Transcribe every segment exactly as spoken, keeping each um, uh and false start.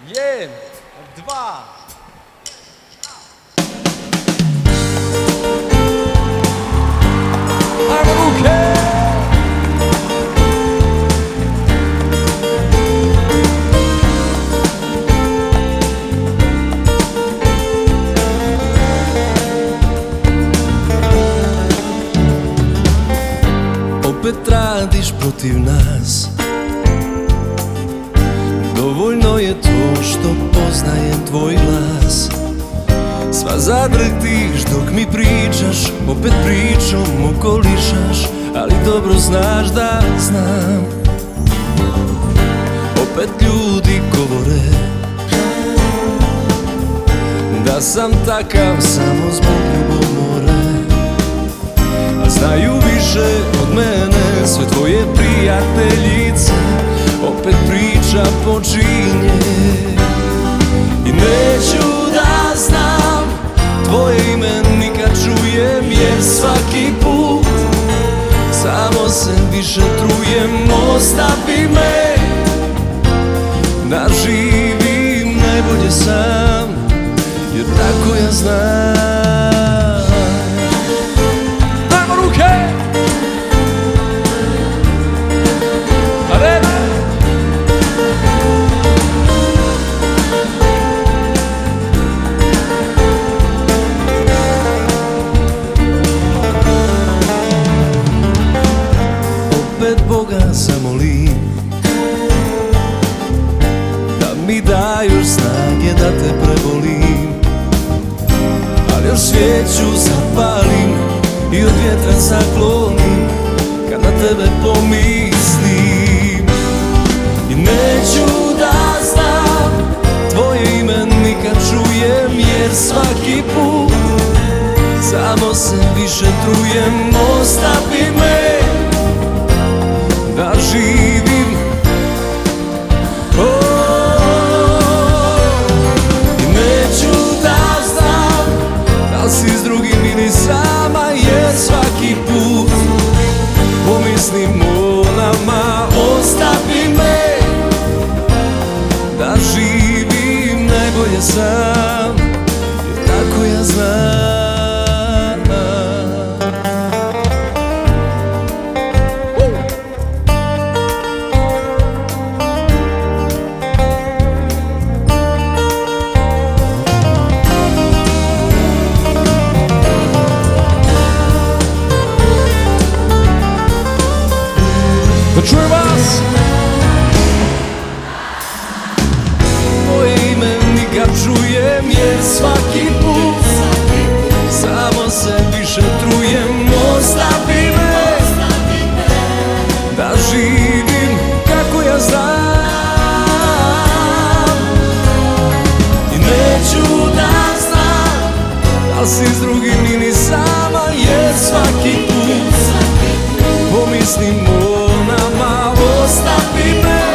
Jeden, dva. Ajmo ruke! Opet radiš protiv nas. Dovoljno je to što poznajem tvoj glas. Sva zadrhtiš dok mi pričaš, opet pričom okolišaš, ali dobro znaš da znam. Opet ljudi govore da sam takav samo zbog ljubomore, a znaju više od mene sve tvoje prijateljice. Opet priča počinje i neću da znam tvoje ime nikad čujem, jer svaki put samo se više trujem. Ostavi me da živim najbolje sam, jer tako ja znam. Ajmo ruke! Arena! Opet Boga zamolim da mi dajuš snage da te prebolim, ali još svijeću zapalim i od vjetra zaklonim kad na tebe pomislim. I neću da znam tvoje ime nikad čujem, jer svaki put samo se više trujem. Ostavi me da živim, i neću da znam da li si s drugim ili sama, jer svaki put pomislim o nama. Ostavi me da živim najbolje sam, jer tako ja znam. Da čujem vas! Moje ime nikad čujem, jer svaki put samo se više trujem. Ostavi me da živim kako ja znam, i neću da znam da li si s drugim ili sama, jer svaki put pomislim o nama. Ostavi me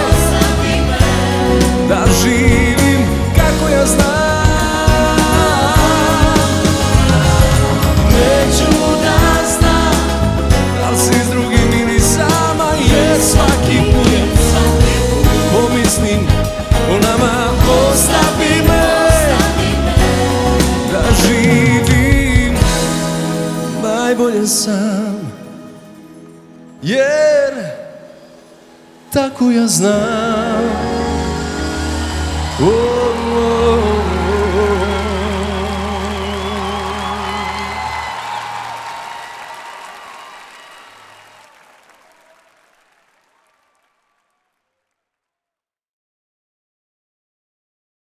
da živim kako ja znam. Neću da znam da li si s drugim ili sama, jer svaki put pomislim o nama. Ostavi me da živim najbolje sam, jer tako ja znam. Oh.